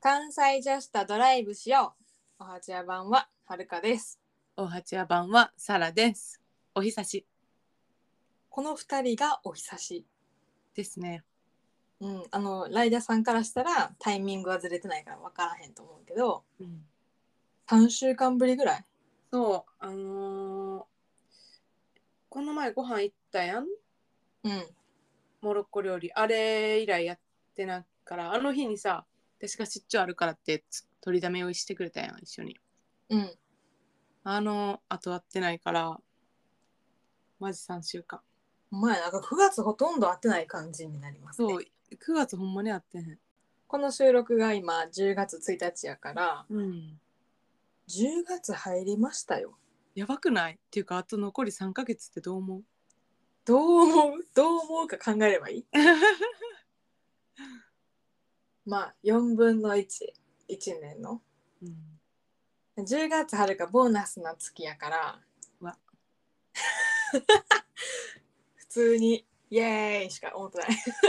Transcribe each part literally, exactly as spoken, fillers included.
関西ジャスタドライブしよう。おはちや版ははるかです。 おはちや版はサラです。お久しこの二人がお久し。 ですね。 うん、あのライダーさんからしたらタイミングはずれてないから分からへんと思うけど、 うん、 さんしゅうかんぶりぐらい。 そう、あのーこの前ご飯行ったやん、 うん。 モロッコ料理。あれ以来やってないから、あの日にさ、私が出張あるからってつ取りだめ用意してくれたやん、一緒に。 うん。 あの、あと会ってないから、マジさんしゅうかん。 お前なんかくがつほとんど会ってない感じになりますね。 そう、くがつほんまに会ってへん。 この収録が今じゅうがつついたちやからうん。 じゅうがつ入りましたよ。 やばくない？っていうか、あと残りさんかげつってどう思う？ どう思うどう思うか考えればいい。まあよんぶんのいち、いちねんの。 うん。 じゅうがつはるかボーナスな月やからわ、 普通にイエーイしか思ってない。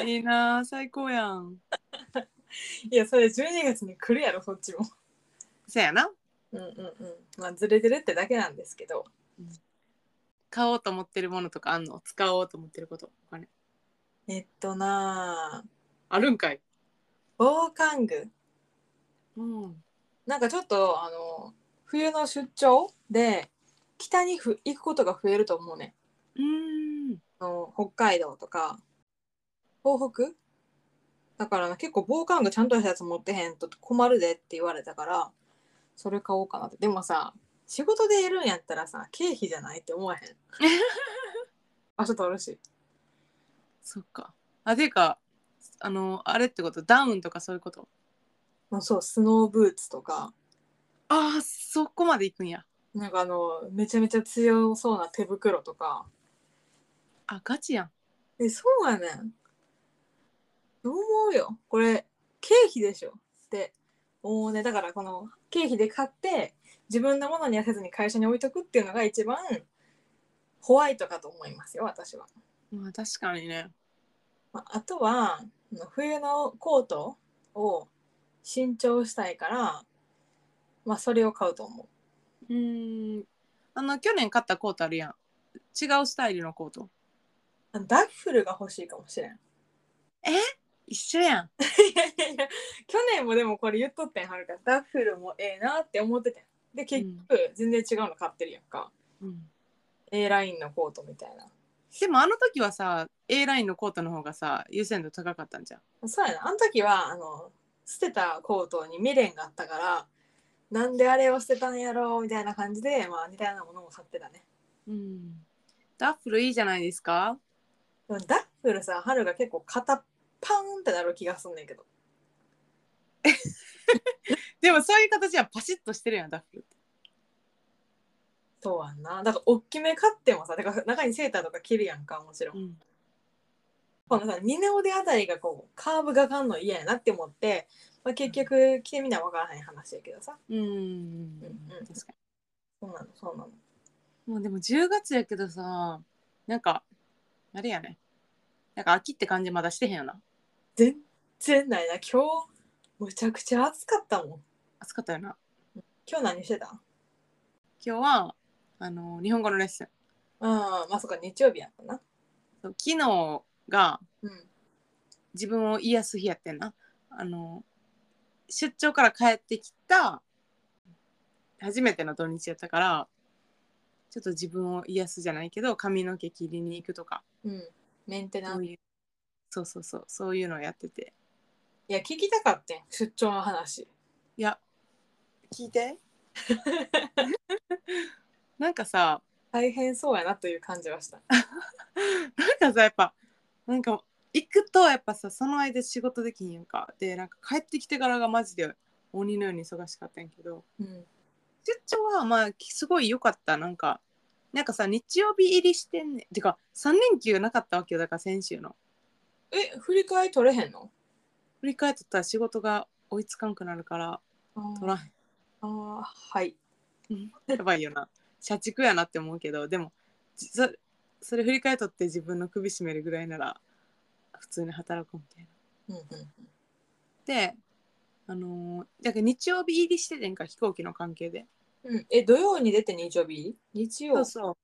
いいなぁ、最高やん。 いやそれじゅうにがつに来るやろそっちも。 そやな。 うんうんうん。まあずれてるってだけなんですけど。 うん、買おうと思ってるものとかあんの？使おうと思ってること、お金えっとなあるんかい？ 防寒具。 うん。 なんかちょっとあの冬の出張で北にふ行くことが増えると思うね。 うーん。 あの北海道とか東北だから結構防寒具ちゃんとしたやつ持ってへんと困るでって言われたからそれ買おうかなって。でもさ仕事でやるんやったらさ経費じゃないって思わへん。場所取るし。 そっか。あ、ていうか、あの、あれってこと、ダウンとかそういうこと？ まあそうスノーブーツとかああ、そこまで行くんや。 なんかあのめちゃめちゃ強そうな手袋とか。 あ、ガチやん。 えそうやねん。どう思うよこれ経費でしょって思うね。だからこの経費で買って自分のものにはせずに会社に置いとくっていうのが一番ホワイトかと思いますよ私は。 まあ、確かにね。 まあ、あとは冬のコートを新調したいから、まあ、それを買うと思うーん。あの、去年買ったコートあるやん。違うスタイルのコート。 う。ダッフルが欲しいかもしれん。 え、一緒やん。 いやいやいや去年もでもこれ言っとってんはるかダッフルもええなって思っててん。で結局全然違うの買ってるやんか。 うん。うん。 A ラインのコートみたいな。 でもあの時はさ、A ラインのコートの方がさ、優先度高かったんじゃん。 そうやな。あの時はあの捨てたコートに未練があったからなんであれを捨てたんやろうみたいな感じで、まあ、似たようなものも買ってたね。 うん。ダッフルいいじゃないですか。 でもダッフルさ春が結構肩パーンってなる気がすんねんけど。 でもそういう形はパシッとしてるやん、ダッフルって。 そうやんな。だから大きめ買ってもさだから中にセーターとか着るやんかもちろん。 うん。 このさ二の腕あたりがこうカーブがかんの嫌やなって思って、まあ、結局着てみな分からへん話やけどさ。 うん。 うんうん。 確かそうなのそうなの。 に。もうでもじゅうがつやけどさ、なんか、あれやね。なんか秋って感じまだしてへんよな。 全然ないな今日むちゃくちゃ暑かったもん。 暑かったよな。 今日何してた？ 今日は、あの、日本語のレッスン。 ああまあそっか日曜日やったな。 そう昨日がうん。 自分を癒す日やってんな。あの、出張から帰ってきた初めての土日やったから、ちょっと自分を癒すじゃないけど、髪の毛切りに行くとか、 うん。メンテナンス。 そういう、そうそうそう、そういうのをやってて。 いや聞きたかってん出張の話。 いや、聞いて。なんかさ、 大変そうやなという感じはした。 なんかさ、やっぱ、なんか、行くとやっぱさ、その間仕事できんやんか。で、なんか帰ってきてからがマジで鬼のように忙しかったんやけど、 うん。 出張はまあ、すごい良かった。なんか、なんかさ、日曜日入りしてんねん。てか、さん連休なかったわけよ。だから先週の。 え振り替え取れへんの？ 振り返っとったら仕事が追いつかんくなるから、 あ取らへん。 あはい。 うんやばいよな。社畜やなって思うけど、でも、そそれ振り返っとって自分の首絞めるぐらいなら、普通に働こうみたいな。 うんうんで、 あのーだから日曜日入りしててんか飛行機の関係で。 うん。え、土曜に出て日曜日日曜。 そうそう。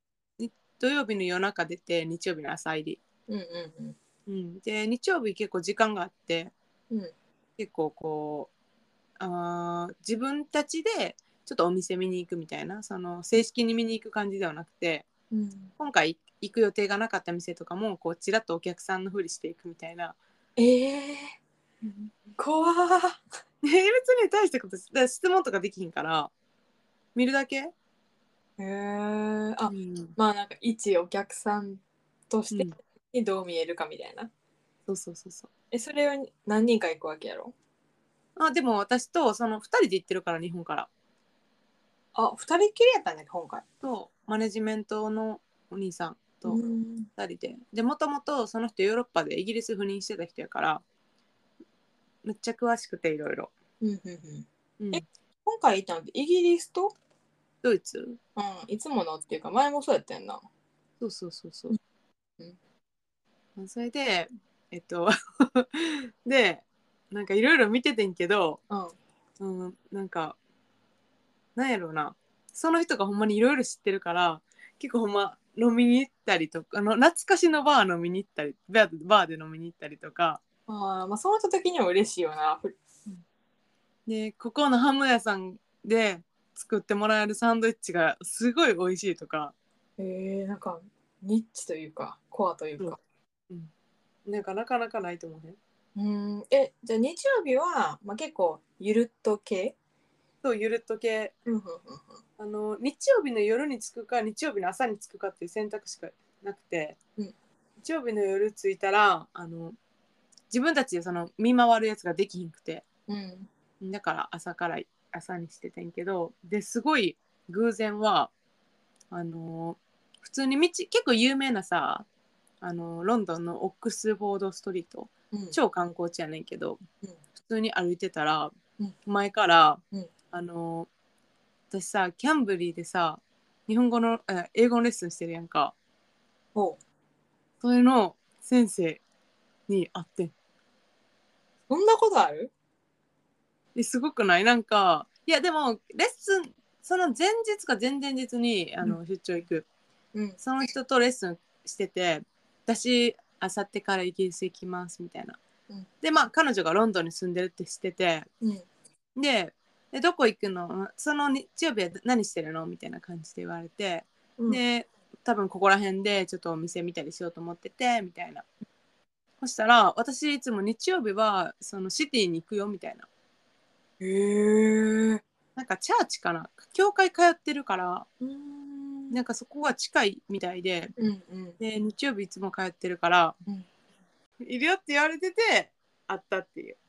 に土曜日の夜中出て日曜日の朝入り。 うんうんうん、で日曜日結構時間があってうん。うん。 結構こうあー自分たちでちょっとお店見に行くみたいなその正式に見に行く感じではなくてうん、 今回行く予定がなかった店とかもこうちらっとお客さんのふりしていくみたいな。 えー、怖ー。 別に大したことだから質問とかできひんから見るだけ。 へー、あ、 うんまあなんか一お客さんとしてうんにどう見えるかみたいな。 そうそうそうそう。 え、それを何人か行くわけやろ？ あでも私とそのふたりで行ってるから日本からあ、二人っきりやったね、今回。 とマネジメントのお兄さんうとん。 ふたりででもともとその人ヨーロッパでイギリス赴任してた人やからめっちゃ詳しくていろいろ。 うんうんうん。え、 うん今回行ったのってイギリスと、 ドイツ。 うん、いつものっていうか前もそうやったやんな。 そうそうそうそうんう。それでえっとでなんかいろいろ見ててんけど、 うん。 うん、なんかなんやろうなその人がほんまにいろいろ知ってるから結構ほんま飲みに行ったりとかあの懐かしのバー飲みに行ったりバーバーで飲みに行ったりとかああ、まあその人的には嬉しいよな。ふでここのハム屋さんで作ってもらえるサンドイッチがすごい美味しいとか。 えー、なんかニッチというかコアというそう、 か。 うん、なんかなかなかないと思うね。 うん。え、じゃあ日曜日は、まあ、結構ゆるっと系？ そうゆるっと系。 うんうんうんあの日曜日の夜に着くか日曜日の朝に着くかっていう選択しかなくて、 うん。 日曜日の夜着いたらあの自分たちでその見回るやつができひんくてうん。 だから朝から朝にしててんけどですごい偶然はあの普通に道結構有名なさあのロンドンのオックスフォードストリートうん超観光地やねんけどうん普通に歩いてたらうん前からうんあの私さキャンブリーでさ日本語のえ英語のレッスンしてるやんか。 おう。 それの先生に会ってん。 そんなことある？ ですごくないなんかいやでもレッスンその前日か前々日にあの出張行くうんその人とレッスンしてて私あさってからイギリス行きますみたいな。 うんでまあ彼女がロンドンに住んでるって知っててうんででどこ行くのその日曜日は何してるのみたいな感じで言われてうんで多分ここら辺でちょっとお店見たりしようと思っててみたいな。そしたら私いつも日曜日はそのシティに行くよみたいな。 へえ。 なんかチャーチかな教会通ってるからうーんなんかそこが近いみたいでうんうんで日曜日いつも通ってるからうんいるよって言われてて会ったっていう。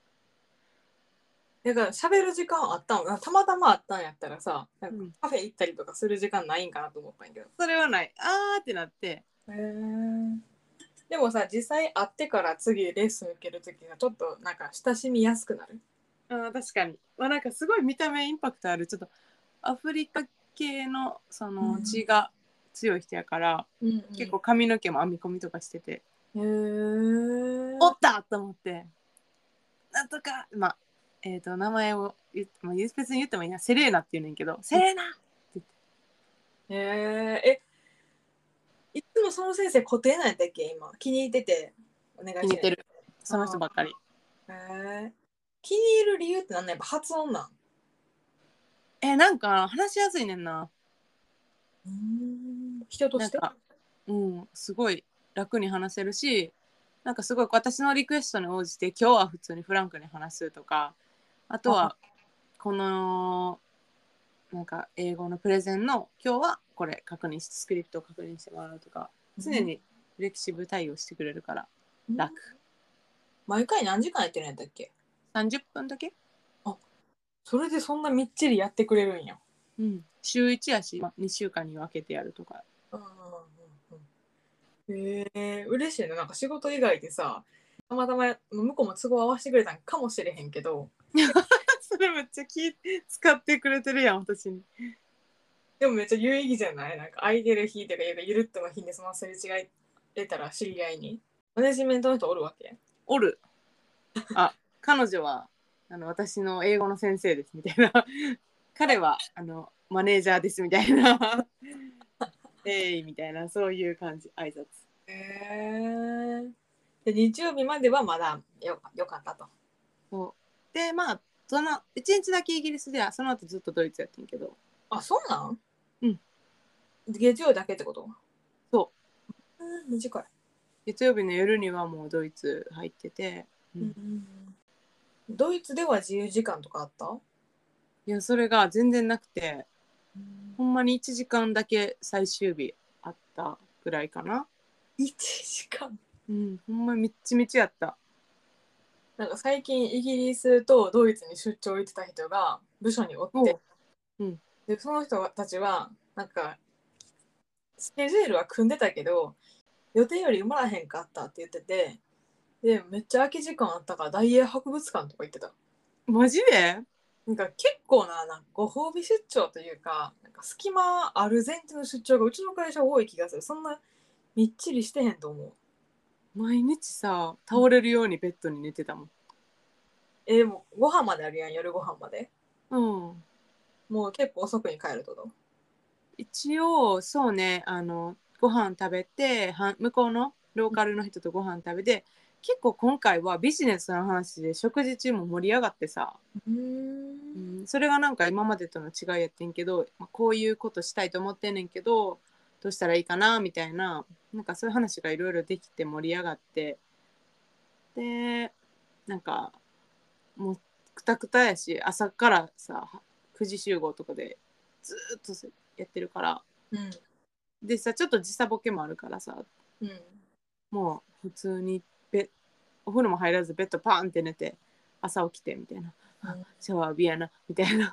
だから喋る時間あったの？たまたまあったんやったらさ、なんかうん、 カフェ行ったりとかする時間ないんかなと思ったんやけど。 それはないあーってなってへえ。でもさ、実際会ってから次レッスン受けるときがちょっとなんか親しみやすくなる。 あー確かに、まあ、なんかすごい見た目インパクトあるちょっとアフリカ系のその血が強い人やから、 うんうん結構髪の毛も編み込みとかしてて、 へえ。 おったと思ってなんとかまあえっ、と名前を言って、まあ、別に言ってもいいなセレーナって言うねんけどセレーナって言ってへえ。え、いつもその先生固定なんやったっけ今？気に入っててお願いしてない。 気に入ってるその人ばっかり。 へえ。気に入る理由ってなんなん？やっぱ発音なん？ えなんか話しやすいねんな。 うーん。人として？ なんかうんすごい楽に話せるしなんかすごい私のリクエストに応じて今日は普通にフランクに話すとかあとはこのなんか英語のプレゼンの今日はこれ確認してスクリプトを確認してもらうとか常にフレキシブル対応してくれるから楽。 毎回何時間やってるんやったっけ？ さんじゅっぷんだけ。 それでそんなみっちりやってくれるんや。 うん週いちやし、まあ、にしゅうかんに分けてやるとか。 うんうんうんうん。へえ、嬉しいね。なんか仕事以外でさ、たまたま向こうも都合合わせてくれたんかもしれへんけど、 それめっちゃ気使ってくれてるやん私に。 でもめっちゃ有意義じゃない？なんか空いてる日とかゆるっとの日にそのすれ違い出たら知り合いに。マネジメントの人おるわけ？ おる。あ彼女はあの私の英語の先生ですみたいな彼はあのマネージャーですみたいなえいみたいなそういう感じ挨拶。 へえ。で、日曜日まではまだよよかったと。 そうでまあそのいちにちだけイギリスではその後ずっとドイツやってんけど。 あ、そうなん？ うん。 月曜だけってこと？ そううん、短い。 月曜日の夜にはもうドイツ入ってて、ううんん、 うん。ドイツでは自由時間とかあった？ いやそれが全然なくてうん。 ほんまにいちじかんだけ最終日あったぐらいかな。 いちじかん。 うんほんまみっちみちやった。 なんか最近イギリスとドイツに出張行ってた人が部署におって、 おう、うん、 でその人たちはなんかスケジュールは組んでたけど予定より埋まらへんかったって言ってて、でめっちゃ空き時間あったから大英博物館とか行ってた。 マジで？ なんか結構な、なんかご褒美出張というか、なんか隙間ある前提の出張がうちの会社多い気がする。そんなみっちりしてへんと思う。 毎日さ倒れるようにベッドに寝てたもん。 えー、でもご飯まであるやん、夜ご飯まで。 うん、 もう結構遅くに帰るとど。 一応そうねあのご飯食べては向こうのローカルの人とご飯食べて結構今回はビジネスの話で食事中も盛り上がってさ、 うーん。 うん、それがなんか今までとの違いやってんけど、まあ、こういうことしたいと思ってんねんけどどうしたらいいかなみたいななんかそういう話がいろいろできて盛り上がってでなんかもうくたくたやし朝からさくじ集合とかでずっとやってるからうん。 でさちょっと時差ボケもあるからさうん。 もう普通にベお風呂も入らずベッドパーンって寝て朝起きてみたいなあうん。 シャワー浴びやなみたいな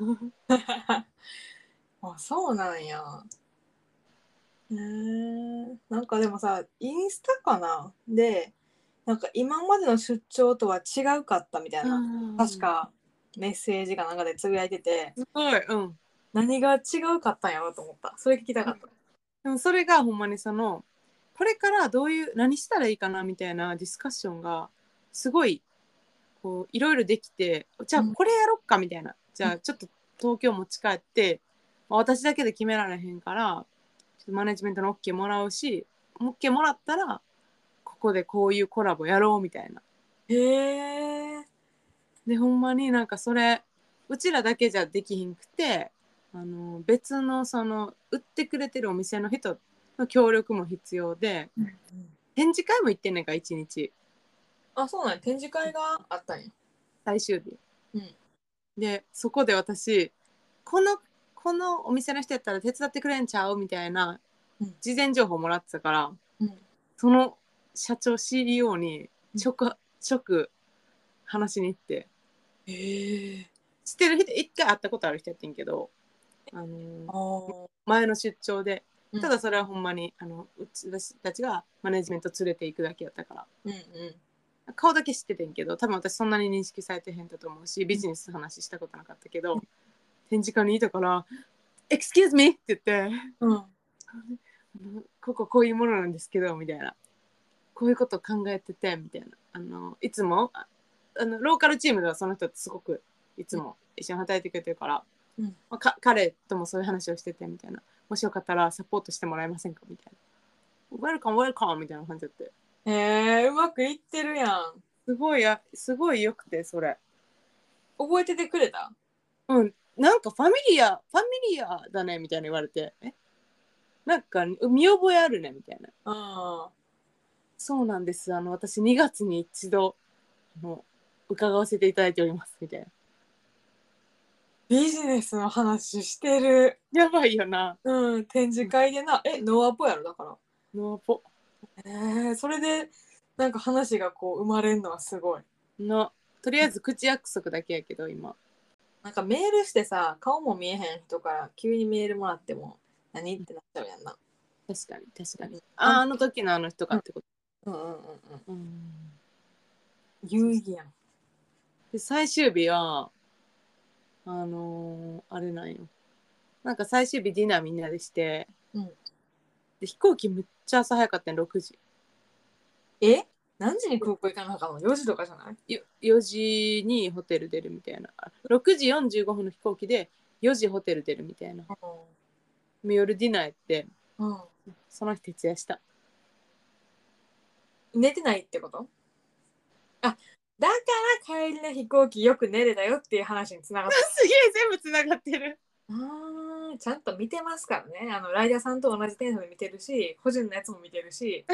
あ、そうなんや。へえ。なんかでもさ、インスタかなで、なんか今までの出張とは違うかったみたいうな。確んかメッセージかなんかでつぶやいてて、 すごいうん何が違うかったんやろと思った。それ聞きたかった。 でもそれがほんまにそのこれからどういう何したらいいかなみたいなディスカッションがすごいこういろいろできてじゃあうん。 これやろっかみたいなじゃあちょっと東京持ち帰って、まあ私だけで決められへんからちょっとマネジメントの OK もらうし OK もらったらここでこういうコラボやろうみたいな。 へえ。 でほんまになんかそれうちらだけじゃできひんくてあの別のその売ってくれてるお店の人の協力も必要でうん。 展示会も行ってんねんかいちにちあ、そうなんや。展示会があったんや。 最終日うん。 でそこで私このこのお店の人やったら手伝ってくれんちゃうみたいなうん。 事前情報もらってたからうん。 その社長 シーイーオー にうん。 直直話しに行ってへえ。 知ってる人一回会ったことある人やってんけどあのあーあ。 前の出張でうん。 ただそれはほんまにあのうちたちがマネジメント連れて行くだけやったからうん。うん。 顔だけ知っててんけど多分私そんなに認識されてへんだと思うしビジネスの話したことなかったけど展示会にいたから「Excuse me」って言ってうん。 「こここういうものなんですけど」みたいなこういうこと考えててみたいなあのいつもああのローカルチームではその人ってすごくいつも一緒に働いてくれてるから、 うん。 まあ、か彼ともそういう話をしててみたいなもしよかったらサポートしてもらえませんかみたいなウェルカムウェルカムみたいな感じだってへえ、うまくいってるやん。 すごいやすごいよくてそれ覚えててくれた？ うんなんかファミリアファミリアだねみたいな言われてえなんか見覚えあるねみたいなああ。 そうなんですあの私にがつに一度あの伺わせていただいておりますみたいなビジネスの話してる。 やばいよなうん、展示会でな。え、ノアポやろだかノーポら。えー、それで、なんか話がこう生まれるのはすごい。 のとりあえず口約束だけやけど今なんかメールしてさ、顔も見えへん人から急にメールもらっても、何ってなっちゃうやんな。 確かに確かにうん。あん、 ああの時のあの人かうんってことうんうんうん。 うん有意義やん。 で最終日はあのーあれなんよなんか最終日ディナーみんなでしてうん。 で飛行機むっちゃ朝早かったんろくじえ何時に空港行かなあかんの？ よ 時とかじゃない？ よよじにホテル出るみたいな。ろくじよんじゅうごふんの飛行機でよじホテル出るみたいな。夜ディナーやって、 うん。 その日徹夜した。 寝てないってこと？あ、だから帰りの飛行機よく寝れたよっていう話につながった。 すげえ全部つながってる。 あー、ちゃんと見てますからね。あのライダーさんと同じテンションで見てるし、個人のやつも見てるし、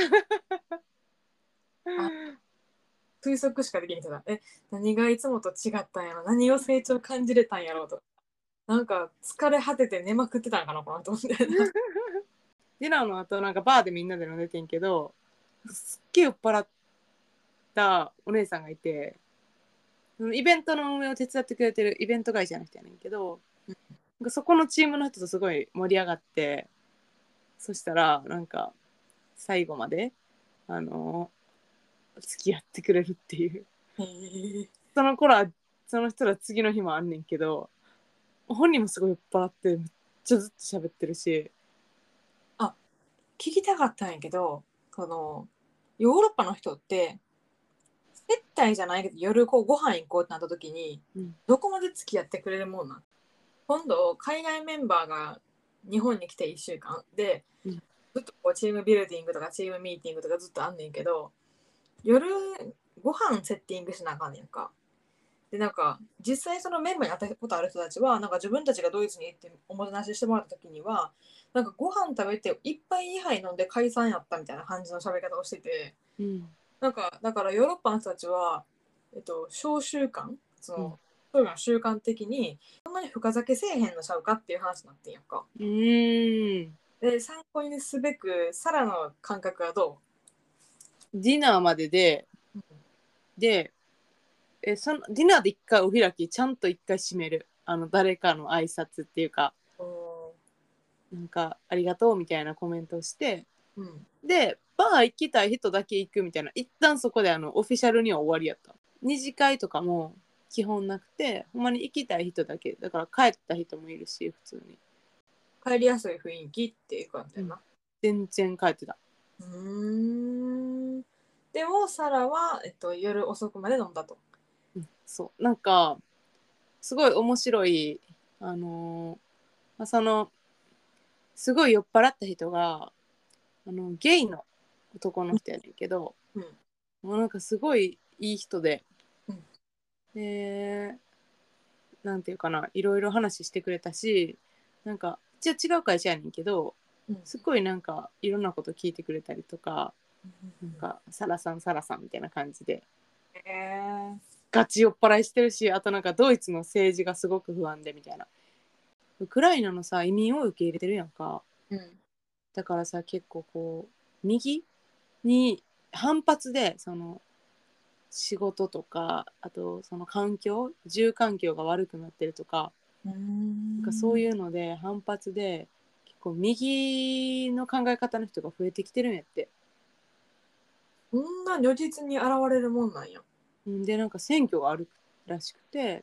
あ、推測しかできんけど、え、何がいつもと違ったんやろ、何を成長感じれたんやろうと。なんか疲れ果てて寝まくってたんかな、この人みたいな。 ディナーの後なんかバーでみんなで飲んでてんけど、すっげえ酔っ払ったお姉さんがいて、イベントの運営を手伝ってくれてるイベント会社の人やねんけど、なんかそこのチームの人とすごい盛り上がって、そしたらなんか最後まであの付き合ってくれるっていう。 へー。 その頃はその人ら次の日もあんねんけど、本人もすごい酔っ払ってめっちゃずっと喋ってるし。 あ、聞きたかったんやけど、このヨーロッパの人って接待じゃないけど夜こうご飯行こうってなった時にうん、 どこまで付き合ってくれるもんなん？今度海外メンバーが日本に来ていっしゅうかんで、 うん、 ずっとこうチームビルディングとかチームミーティングとかずっとあんねんけど、夜ご飯セッティングしなあかんねんか。でなんか実際そのメンバーに会ったことある人たちはなんか自分たちがドイツに行っておもてなししてもらった時にはなんかご飯食べていっぱいにはい飲んで解散やったみたいな感じの喋り方をしてて、 うん、 なんかだからヨーロッパの人たちは、えっと、小習慣そうん、 のそういうの習慣的にそんなに深酒せえへんのちゃうかっていう話になってんやんか。 うーん。 で参考にすべくサラの感覚はどディナーまでで、 う？ で、えそのディナーで一回お開き、ちゃんと一回閉める。あの誰かの挨拶っていうか、 おなんかありがとうみたいなコメントをして、 うん。 で、バー行きたい人だけ行くみたいな、一旦そこであのオフィシャルには終わりやった。二次会とかも基本なくて、ほんまに行きたい人だけ。だから帰った人もいるし、普通に。 帰りやすい雰囲気っていう感じうん、 だな。 全然帰ってた。 うーん。でも、サラは、えっと、夜遅くまで飲んだと。 うん、そう。なんか、すごい面白い、あのーまあ、その、すごい酔っ払った人が、あの、ゲイの男の人やねんけど、 うん。 もうなんかすごいいい人で、 うん。 で、なんていうかな、いろいろ話してくれたし、なんか、じゃ違う会社やねんけど、 うん。 すっごいなんか、いろんなこと聞いてくれたりとか、なんか、サラさん、サラさんみたいな感じで、 へえ。 ガチ酔っ払いしてるし、あとなんか、ドイツの政治がすごく不安でみたいな。ウクライナのさ、移民を受け入れてるやんか。 うん。 だからさ、結構こう、右に反発で、その、仕事とか、あとその環境、住環境が悪くなってるとか、 うーなんかそうん。 いうので反発で結構右の考え方の人が増えてきてるんやって。 こんな如実に現れるもんなんや。 んでなんか選挙があるらしくて、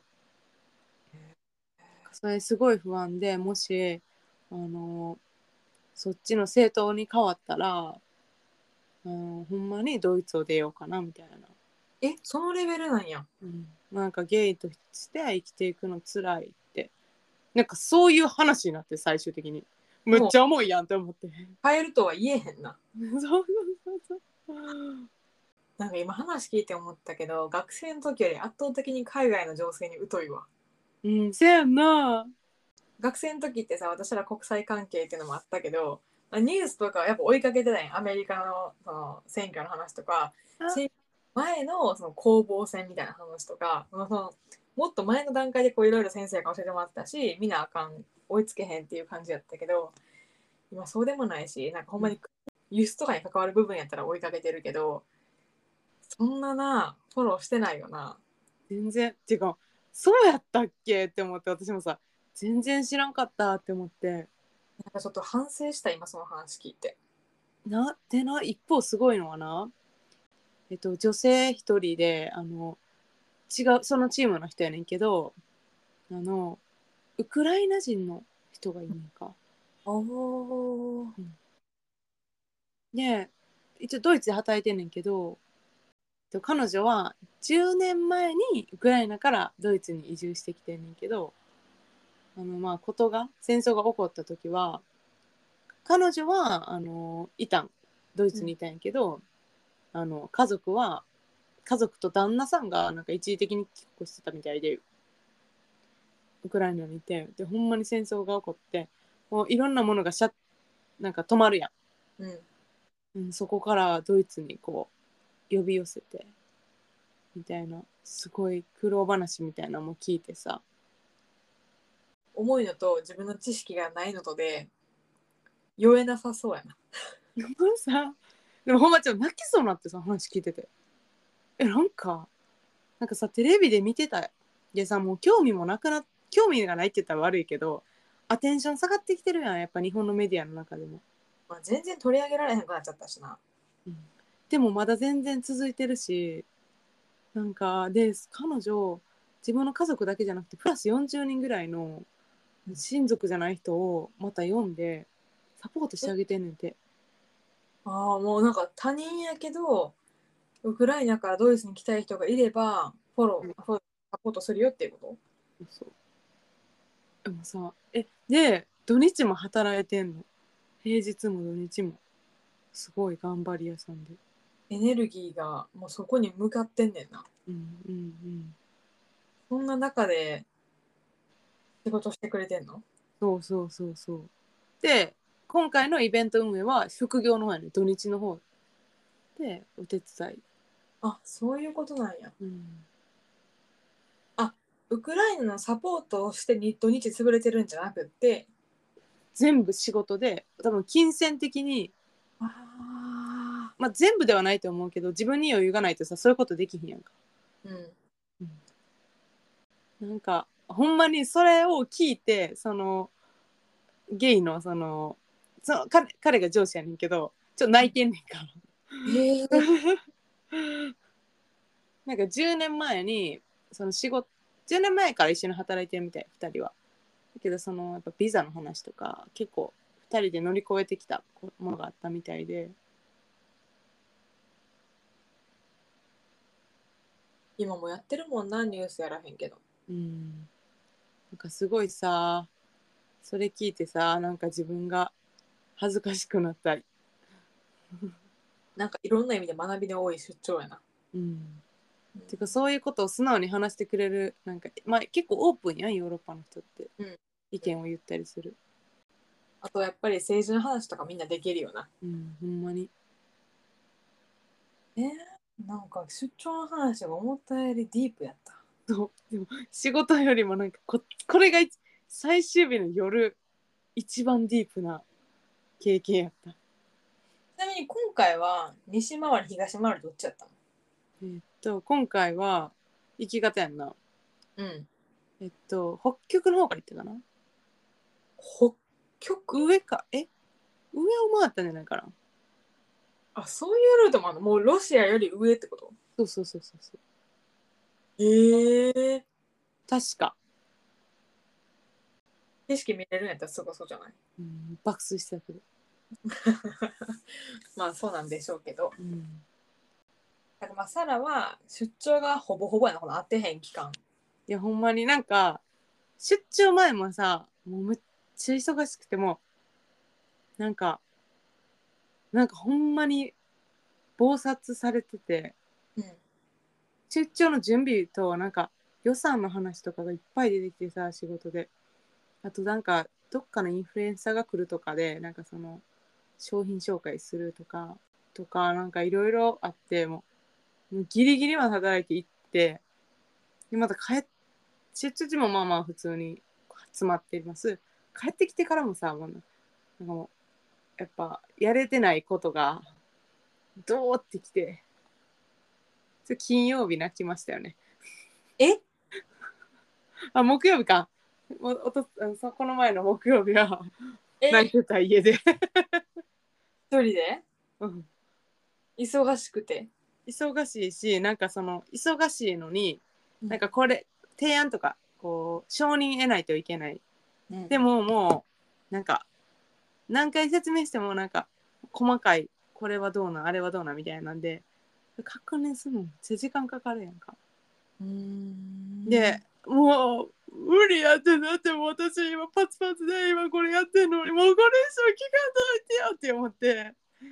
それすごい不安で、もしあのそっちの政党に変わったら、うん、ほんまにドイツを出ようかなみたいな。 え、そのレベルなんや。 うん、なんかゲイとして生きていくのつらいって、なんかそういう話になって、最終的にむっもう、 ちゃ重いやんって思って。 変えるとは言えへんな。 そうそうそうそう。 なんか今話聞いて思ったけど、学生の時より圧倒的に海外の情勢に疎いわ。 うん、せやんな。 学生の時ってさ、私ら国際関係っていうのもあったけど、ニュースとかはやっぱ追いかけてたんや。アメリカのその選挙の話とか、 あ、 前のその攻防戦みたいな話とか、そのもっと前の段階でこういろいろ先生が教えてもらってたし、みんなあかん、追いつけへんっていう感じやったけど、今そうでもないし、なんかほんまに輸出とかに関わる部分やったら追いかけてるけど、そんなな、フォローしてないよな。 全然。てか、そうやったっけって思って、私もさ、全然知らんかったって思って。 なんかちょっと反省した、今その話聞いて。 な、でな、一方すごいのはな、えっと、女性一人で、あの、違う、そのチームの人やねんけど、あの、ウクライナ人の人がいいねんか。 おお。 うん、で、一応ドイツで働いてんねんけど、 と彼女はじゅうねんまえにウクライナからドイツに移住してきてんねんけど、あのまあことが戦争が起こった時は彼女はあのいたんドイツにいたんやけど、うん、あの家族は家族と旦那さんがなんか一時的に帰国してたみたいでウクライナにいて、でほんまに戦争が起こってもういろんなものがシャッなんか止まるやん、 うんうん、そこからドイツにこう呼び寄せてみたいなすごい苦労話みたいなのも聞いてさ、 重いのと自分の知識がないのとで酔えなさそうやな。 もうさでもほんまちょっと泣きそうになってさ話聞いてて、えなんかなんかさテレビで見てたでさもう興味もなくな興味がないって言ったら悪いけどアテンション下がってきてるやんやっぱ日本のメディアの中でも、 まあ、全然取り上げられへんくなっちゃったしな。 うん、でもまだ全然続いてるしなんかで彼女自分の家族だけじゃなくてプラスよんじゅうにんぐらいの親族じゃない人をまた呼んでサポートしてあげてんねんて。 ああ、もうなんか他人やけどウクライナからドイツに来たい人がいればフォロー、フォローサポートするよっていうこそうでもさえで土日も働いてんの、平日も土日もすごい頑張り屋さんで、 と？エネルギーがもうそこに向かってんねんな。 うんうんうんそんな中で仕事してくれてんの？ そうそうそうそうで今回のイベント運営は副業の方やね、土日の方でお手伝い、 あ、そういうことなんや。 うん、 あ、ウクライナのサポートをしてに土日潰れてるんじゃなくって、 全部仕事で多分金銭的に、 あまあ、全部ではないと思うけど自分に余裕がないとさそういうことできひんやんか、 ー、うん。 うん、なんかほんまにそれを聞いてそのゲイのそのその彼彼が上司やねんけどちょっと泣いてんねんかえー、 らなんかじゅうねんまえにその仕事じゅうねんまえから一緒に働いてるみたいふたりは。だけどそのやっぱビザの話とか結構ふたりで乗り越えてきたものがあったみたいで、 今もやってるもんな、ニュースやらへんけど。 うんなんかすごいさそれ聞いてさなんか自分が恥ずかしくなったり、 なんかいろんな意味で学びの多い出張やな。 うん、 うん。 てかそういうことを素直に話してくれるなんか、まあ、結構オープンやんヨーロッパの人ってうん、 意見を言ったりする、 あとやっぱり政治の話とかみんなできるよな。 うん、ほんまにえー、なんか出張の話が思ったよりディープやった。 そうでも仕事よりもなんか こ, これが最終日の夜一番ディープな経験やった。 ちなみに今回は西回り東回りどっちやったの？ えっと今回は行き方やんな。 うん。 えっと北極の方から行ったかな。 北極？ 上かえ上を回ったんじゃないかな。 あ、そういうルートもあるの？もうロシアより上ってこと？ そうそうそうそうそうええー。 確か、 景色見れるんやったらすごそうじゃない？ うん、爆睡してたけど、 まあそうなんでしょうけど。 うん、 だからまあサラは出張がほぼほぼやな、この会ってへん期間。 いやほんまになんか出張前もさもうめっちゃ忙しくてもなんかなんかほんまに忙殺されてて、 うん。 出張の準備となんか予算の話とかがいっぱい出てきてさ仕事で、あとなんかどっかのインフルエンサーが来るとかでなんかその商品紹介するとかとかなんかいろいろあってもうもうギリギリまで働いて行ってでまた帰っ出張時もまあまあ普通に集まっています。帰ってきてからもさもうなんかもうやっぱやれてないことがドーってきて金曜日泣きましたよね。 え？ あ木曜日かおおとそこの前の木曜日は泣いえ、 てた家で、 一人でうん、 忙しくて。 忙しいしなんかその忙しいのになんかこれ提案とかこう承認得ないといけない、 うん。 でももうなんか何回説明してもなんか細かいこれはどうなんあれはどうなんみたいなんで確認するのめっちゃ時間かかるやんか。 うーんでもう無理やってなっても私今パツパツで今これやってんのにもうこれ以上聞かんといてよって思って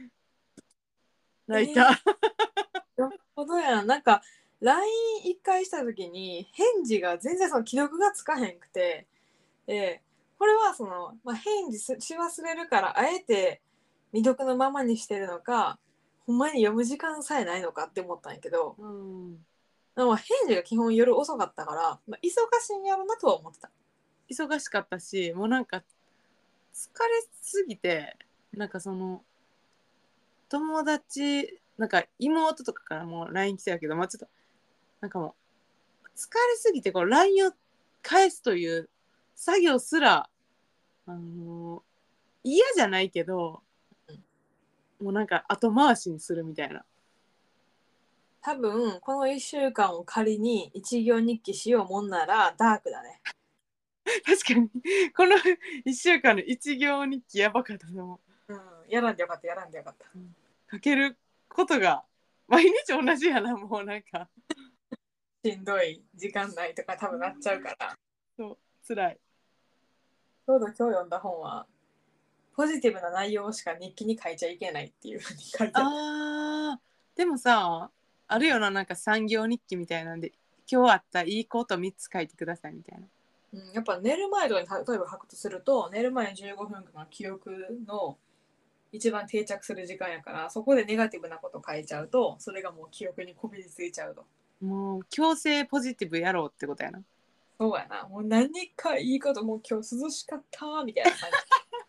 泣いた。 えー、なるほどやん。なんか ライン 一回した時に返事が全然その既読がつかへんくて、でこれはその、まあ、返事し忘れるからあえて未読のままにしてるのか、ほんまに読む時間さえないのかって思ったんやけど、 うん、 でも返事が基本夜遅かったから、まあ、忙しいんやろなとは思ってた。 忙しかったしもうなんか疲れすぎてなんかその友達なんか妹とかからも ライン 来てたけど、まあ、ちょっとなんかもう疲れすぎてこう ライン を返すという作業すらあのー嫌じゃないけどもうなんか後回しにするみたいな。 多分このいっしゅうかんを仮に一行日記しようもんならダークだね。 確かにこのいっしゅうかんの一行日記やばかったと思うん、やらんでよかったやらんでよかった。 う。かけることが毎日同じやなもうなんかしんどい時間ないとか多分なっちゃうから。 そう辛い。 ちょうど今日読んだ本はポジティブな内容しか日記に書いちゃいけないっていうふうに書いてあった。 あーでもさあるよななんか産業日記みたいなんで今日あったいいことみっつ書いてくださいみたいな。 うん、やっぱ寝る前とかに例えば書くとすると寝る前にじゅうごふんかんが記憶の一番定着する時間やから、そこでネガティブなこと書いちゃうとそれがもう記憶にこびりついちゃうと。 もう強制ポジティブやろうってことやな。 そうやな、もう何かいいこともう今日涼しかったみたいな感じ。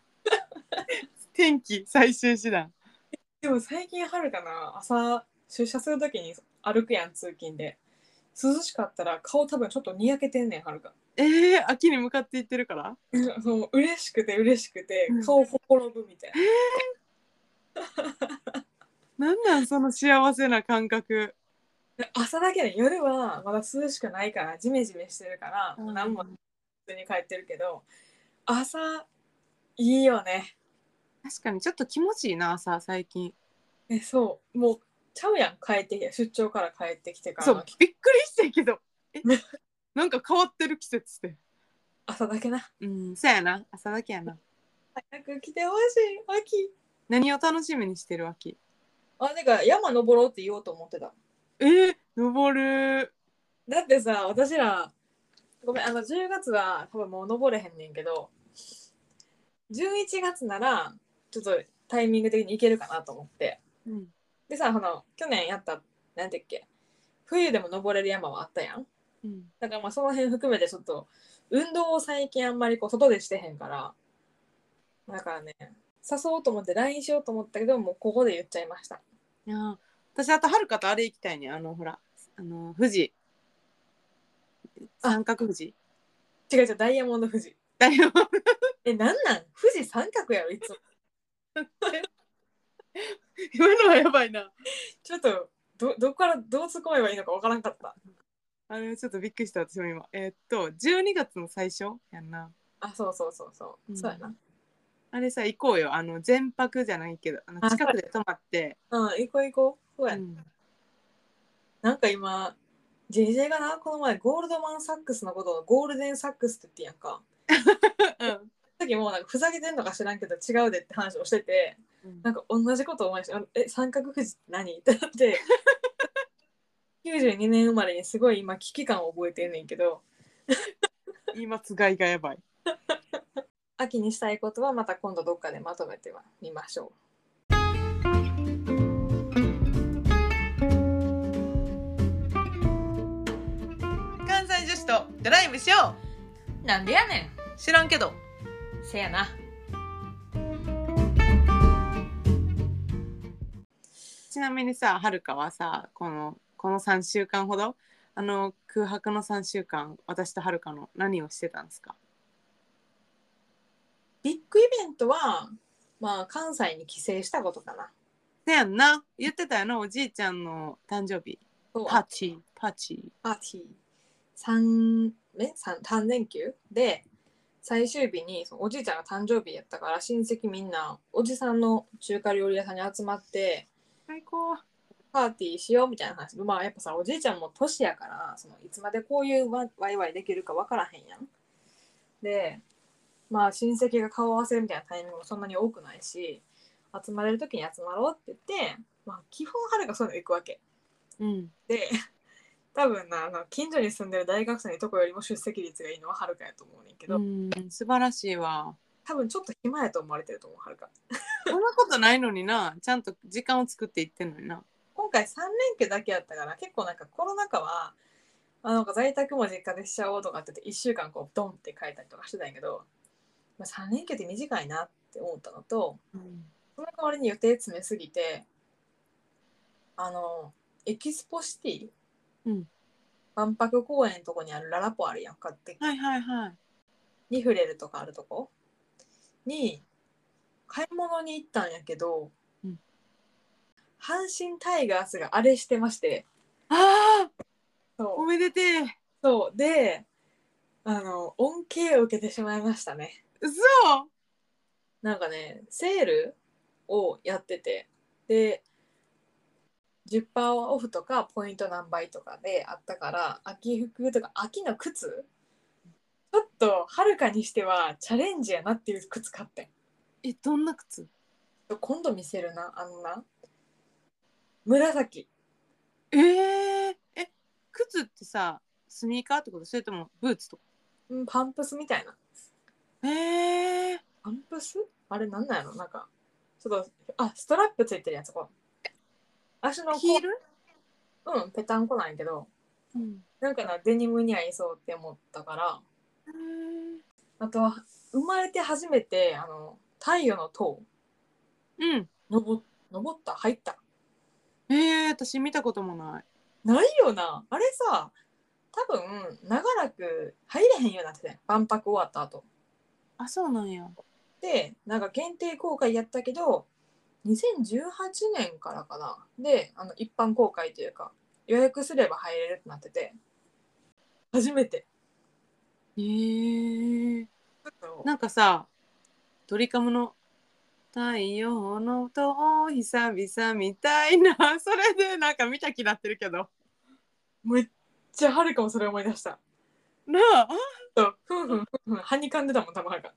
天気最終手段。 でも最近春かな、朝出社するときに歩くやん通勤で、涼しかったら顔多分ちょっとにやけてんねん春か。 えー、秋に向かっていってるから。 そう嬉しくて嬉しくて顔ほころぶみたいな。 なんなんその幸せな感覚。 朝だけで夜はまだ涼しくないからジメジメしてるからもう何もうん普通に帰ってるけど、朝いいよね。 確かにちょっと気持ちいいな朝最近。 えそうもうちゃうやん、帰ってきて出張から帰ってきてからのそうびっくりしたけどえなんか変わってる季節って。 朝だけな。 うんそうやな朝だけやな。 早く来てほしい秋。 何を楽しみにしてる秋。 あ、なんか山登ろうって言おうと思ってた。 えー、登る。 だってさ、私らごめん、あのじゅうがつは多分もう登れへんねんけど、じゅういちがつならちょっとタイミング的に行けるかなと思って。 うんでさ、この去年やったなんてっけ、冬でも登れる山はあったやん。 うんだからまあその辺含めてちょっと運動を最近あんまりこう外でしてへんから、だからね、誘おうと思って ライン しようと思ったけど、もうここで言っちゃいました。 いや私あとはるかとあれ行きたいねあのほらあの富士あ、 三角富士。 違う違う、ダイヤモンド富士。 だよえ、なんなん富士三角やろいつも。 今のはやばいな。 ちょっとどどこからどう突っ込めばいいのかわからんかった。 あれちょっとびっくりした私も今。えーっとじゅうにがつの最初やんな。 あ、そうそうそうそう、 うんそうやな。 あれさ行こうよあの全泊じゃないけどあのあ、 近くで泊まって。 うん、行こう行こう。そうや、 うんなんか今 ジェイジェー がな、この前ゴールドマンサックスのことをゴールデンサックスって言ってやんか。 うんさっきもうなんかふざけてんのか知らんけど違うでって話をしてて、 うんなんか同じこと思いました。え、三角富士って何ってなって、きゅうじゅうにねん生まれにすごい今危機感を覚えてんねんけど、 今つがいがやばい。 秋にしたいことはまた今度どっかでまとめてはみましょ関西女子とドライブしよう。なんでやねう。知らんけど。 ん。せやな。 ちなみにさはるかはさこのこのさんしゅうかんほどあの空白のさんしゅうかん私とはるかの何をしてたんですか。 ビッグイベントはまあ関西に帰省したことかな。 せやんな言ってたよなおじいちゃんの誕生日そう、 パーティーパーティー。 パーティー三え三三連休で最終日にそのおじいちゃんが誕生日やったから親戚みんなおじさんの中華料理屋さんに集まって最高。 パーティーしようみたいな話。まあやっぱさ、おじいちゃんも年やから、そのいつまでこういうワワイワイできるか分からへんやん。で、まあ親戚が顔合わせるみたいなタイミングもそんなに多くないし、集まれる時に集まろうって言って、まあ基本はるかそういうの行くわけ。 うん。 で、多分な、あの近所に住んでる大学生のとこよりも出席率がいいのははるかやと思うねんけど、 うん、素晴らしいわ。 多分ちょっと暇やと思われてると思う、はるか。 そんなことないのにな。ちゃんと時間を作っていってんのにな。 今回さん連休だけやったから、結構なんかコロナ禍は、あなんか在宅も実家でしちゃおうとかって言っていっしゅうかんこうドンって書いたりとかしてたんやけど、まあ、さん連休って短いなって思ったのと、 うん。 その代わりに予定詰めすぎて、あのエキスポシティ、 うん。 万博公園のとこにあるララポあるやんかって、 はいはいはい。 リフレルとかあるとこに買い物に行ったんやけど、 うん、 阪神タイガースがあれしてまして、 ああ、おそうめでてえ。 そうで、あの恩恵を受けてしまいましたね。 嘘。 なんかね、セールをやってて、で、じゅっパーセントオフとかポイント何倍とかであったから、秋服とか秋の靴、ちょっとはるかにしてはチャレンジやなっていう靴買ってん。 え、どんな靴？ 今度見せるな、あんな。紫。 えー、え、靴ってさ、スニーカーってこと？それともブーツとか？ うん、パンプスみたいな。 えー、 パンプスあれなんなんやろなんか、ちょっと、あ、ストラップついてるやつ、こう。足のこヒール？ う、うん、ぺたんこなんやけど、 うん。 なんかな、デニムに合いそうって思ったから、 えー、 あとは、生まれて初めて、あの、太陽の塔、 うん。 登登った入った。 えー、私見たこともない。 ないよな。あれさ、多分、長らく入れへんようになってて、万博終わった後。 あ、そうなんや。 で、なんか限定公開やったけど、にせんじゅうはちねんからかな。で、あの一般公開というか、予約すれば入れるってなってて、初めて。 えー、 そなんかさ、ドリカムの太陽の塔久々みたいな、それでなんか見た気になってるけど。 うめっちゃはるかもそれ思い出した。 なあ。 そう、ふんふんふんふん、はにかんでたもん、たまはるか。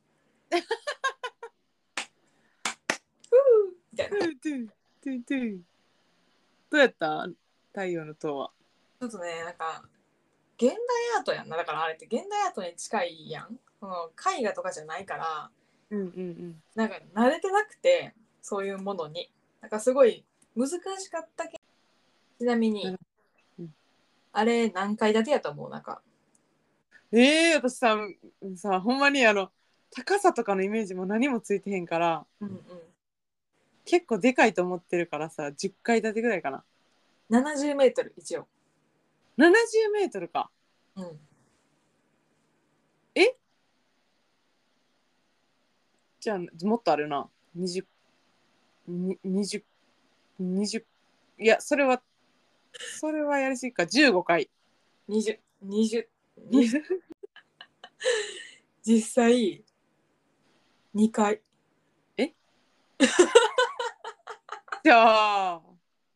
ふうみたいな。ちトゥトゥトゥトゥ。どうやった？太陽の塔は。 ょっとね、なんか、現代アートやんな。だからあれって現代アートに近いやん。その絵画とかじゃないから、 うんうんなんか慣れてなくて、そういうものに。なんかすごい難しかったけど、ちなみに、 うん。うん、 あれ何階建てやと思うなんか。 えー、私さ、さ、ほんまにあの、高さとかのイメージも何もついてへんから、 うんうん。 結構でかいと思ってるからさ、じゅっかい建てぐらいかな。 ななじゅうメートル一応。 ななじゅうメートルか。 うん。 え、じゃあ、もっとあるな。にじゅう、ににじゅう、にじゅう、いや、それは、それはやりすぎか。じゅうごかい。 にじゅう、にじゅう、にじゅう、実際にかい。 え、じゃあ、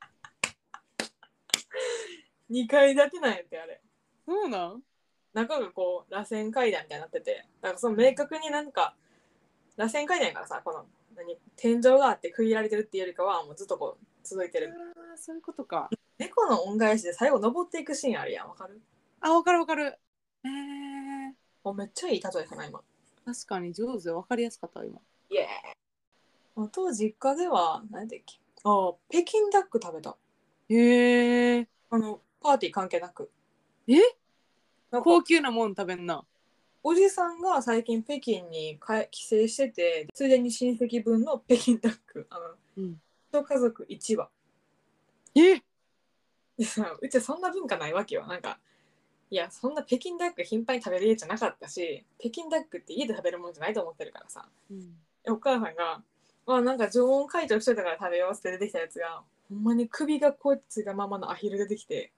にかい建てなんやってあれ。 そうなん？ 中がこう、螺旋階段みたいになってて、だからその明確になんか、螺旋階段やからさ、この、何、天井があって区切られてるっていうよりかは、もうずっとこう、続いてる。 ああ、そういうことか。 猫の恩返しで最後登っていくシーンあるやん、わかる？ あ、わかるわかる。えー、 もうめっちゃいい例えかな、今。 確かに上手。わかりやすかった、今。 イエーイ。当実家では、何だっけ、ああ、北京ダック食べた。 へえ。 あの、パーティー関係なく。 え、 なんか、 高級なもん食べんな。 おじさんが最近北京に帰帰省してて、ついでに親戚分の北京ダック、あの、 うん。 一家族一羽。 え、 でさ、うちはそんな文化ないわけよ。なんか、いや、そんな北京ダック頻繁に食べる家じゃなかったし、北京ダックって家で食べるもんじゃないと思ってるからさ。 うん、 お母さんが、あ、なんか常温解凍しといたから食べようって出てきたやつが、ほんまに首がこうついたままのアヒル出てきて、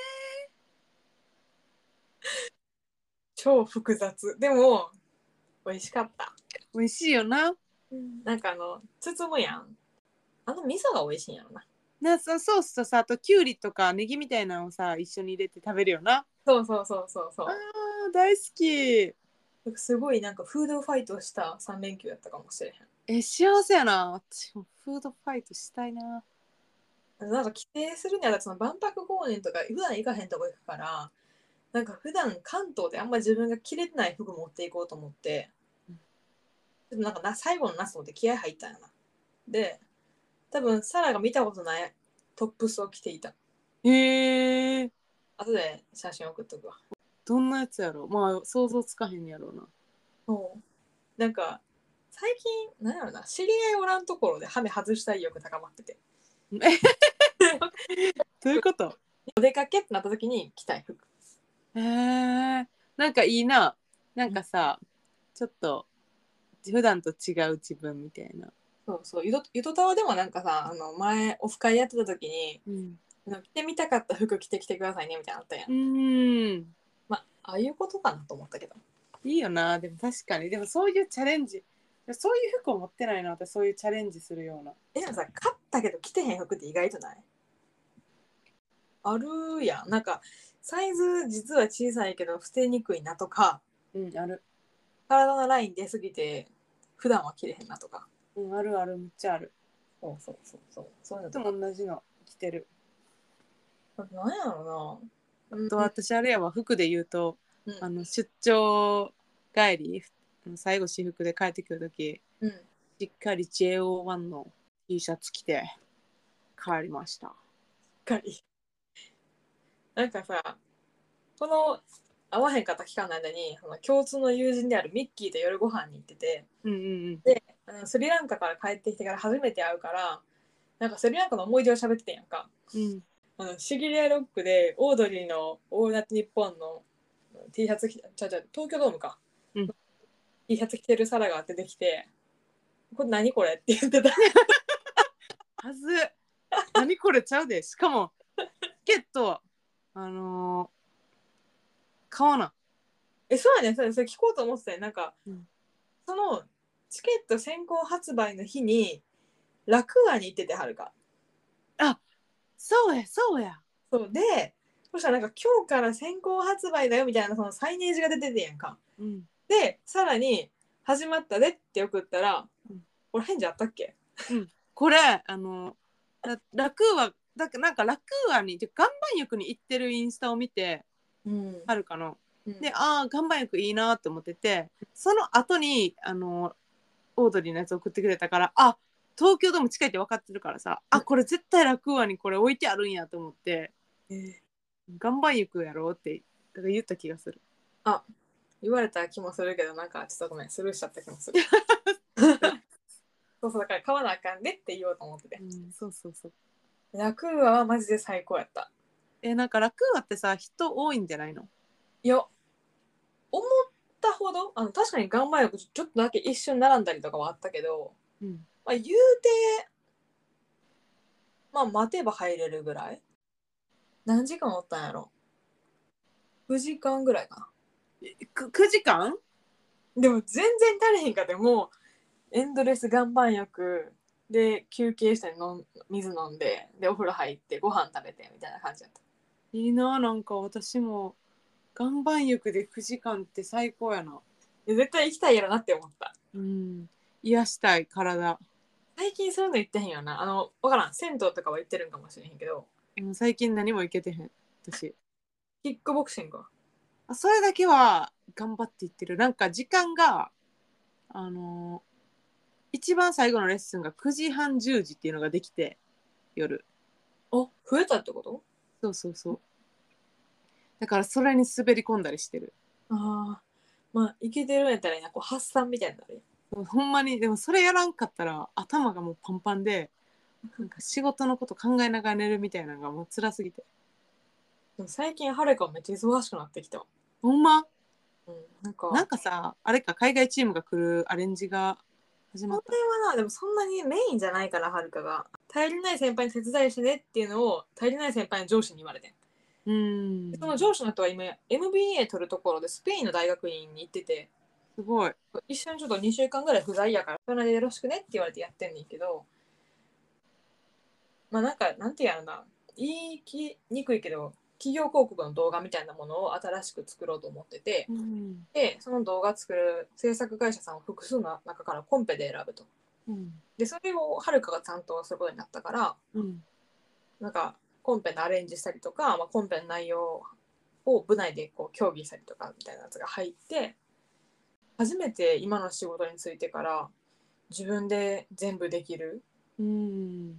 超複雑。でも、美味しかった。 美味しいよな。 なんかあの、包むやん。あの味噌が美味しいんやろな。 なそソースとさ、あときゅうりとかネギみたいなのをさ一緒に入れて食べるよな。 そうそうそうそうそあー大好き。 う。すごいなんかフードファイトしたさん連休やったかもしれえ幸せやな。私もフードファイトしたいな。 へん。なんか帰省するにはその万博公園とか普段行かへんとこ行くから、なんか普段関東であんま自分が着れてない服持っていこうと思って、ちょっとなんかな最後の夏と思って気合入ったんやな。で、多分サラが見たことないトップスを着ていた。 へえ。 後で写真送っとくわ。 どんなやつやろ。まあ想像つかへんやろうな。 そう。なんか最近なんやろな、知り合いおらんところでハメ外したい欲高まってて。 どういうこと？ お出かけってなった時に着たい服。 へえ。なんかいいな。なんかさ、ちょっと普段と違う自分みたいな。 そうそう。ゆとゆとたわでもなんかさ、あの前オフ会やってた時に、 うん。 あの着てみたかった服着てきてくださいねみたいなのあったやん。 うーん。 まあ、ああいうことかなと思ったけど。 いいよな。でも確かに。でもそういうチャレンジ。そういう服を持ってないな。私そういうチャレンジするような。 え、でもさ、買ったけど着てへん服って意外とない？あるやん。なんか、サイズ実は小さいけど捨てにくいなとか、 うん、ある。 体のライン出すぎて普段は着れへんなとか。 うん、あるある。めっちゃある。 そうそうそうそう。そういうのいつとか。 も同じの着てる。 なんやろうな。うんあと私あれやわ。服で言うと、 うんあの出張帰り、最後私服で帰ってくるとき、 うん。 しっかり ジェイオーワン の T シャツ着て帰りました。 しっかり。なんかさ、この会わへんかった期間の間に、その共通の友人であるミッキーと夜ご飯に行ってて、 うんうんで、あのスリランカから帰ってきてから初めて会うから、なんかスリランカの思い出を喋っててんやんか。 うん。うん。 あのシギリアロックでオードリーのオールナイトニッポンの T シャツ着て、ちゃちゃ東京ドームか、 うん T シャツ着てるサラが出てきて、これ何これって言ってた。 はず。何これちゃうで。しかも、チケット、あのー、買わな。 え、そうやねん、そうやねん、それ聞こうと思ってたよ。なんか、 うんそのチケット先行発売の日に、ラクーアに行ってて、はるか。 あ、そうや、そうや。 そうで、そしたらなんか今日から先行発売だよみたいなそのサイネージが出ててんやんか。 うん。 で、さらに、始まったでって送ったら、 うん、 これ返事あったっけ？ うん、これ、あの、ララクーア、だからなんかラクーアに、岩盤浴に行ってるインスタを見て、 うん。 はるかの。 うん、 で、ああ、岩盤浴いいなと思ってて、その後に、あの、オードリーのやつ送ってくれたから、あ、東京ドーム近いって分かってるからさ、あ、これ絶対ラクーアにこれ置いてあるんやと思って、 えー岩盤浴やろうってだから言った気がする。 あ、言われた気もするけど、なんかちょっとごめん、スルーしちゃった気もする。そうそう、だから買わなあかんねって言おうと思ってて。 うん、そうそうそう。 ラクーアはマジで最高やった。 え、なんかラクーアってさ、人多いんじゃないの？ いや、思ったほど、あの確かに岩盤浴ちょっとだけ一瞬並んだりとかはあったけど、 うん。 まあ、言うて、まあ、待てば入れるぐらい。何時間おったんやろ？ く 時間ぐらいかくくじかん？ な。でも全然足りへんかって、もうエンドレス岩盤浴で休憩して飲ん水飲んで、でお風呂入ってご飯食べてみたいな感じだった。 いいな、なんか私も岩盤浴でくじかんって最高やな。 で絶対行きたいやろなって思った。 うん。癒したい体。 最近そういうの言ってへんよな。あの、わからん。銭湯とかは言ってるんかもしれへんけど、 うん、最近何も行けてへん。私。 キックボクシングは。 あ、それだけは頑張って言ってる。なんか時間が、あのー一番最後のレッスンがくじはんじゅうじっていうのができて、夜。 あ、増えたってこと？ そうそうそう。だからそれに滑り込んだりしてる。 ああ、まあ、いけてるんやったらいいな、こう発散みたいになる。 ほんまに、でもそれやらんかったら頭がもうパンパンで、なんか仕事のこと考えながら寝るみたいなのがもう辛すぎて。 でも最近、はるかめっちゃ忙しくなってきた。 ほんま。 うん、なんか、 なんかさ、あれか、海外チームが来るアレンジが始まこった。 れはな、でもそんなにメインじゃないから、はるかが。頼りない先輩に手伝いしてねっていうのを、頼りない先輩の上司に言われてん。 うーでそのん。 上司の人は今、エムビーエー 取るところでスペインの大学院に行ってて、 すごい。 一緒にちょっとにしゅうかんぐらい不在やから、それでよろしくねって言われてやってんねんけど、 まあなんかなんていうやろな、言いきにくいけど企業広告の動画みたいなものを新しく作ろうと思ってて、 うん。 でその動画作る制作会社さんを複数の中からコンペで選ぶと。 うん。 でそれをはるかが担当することになったから、 うん。 なんかコンペのアレンジしたりとか、まあ、コンペの内容を部内でこう協議したりとかみたいなやつが入って、初めて今の仕事についてから自分で全部できるうん。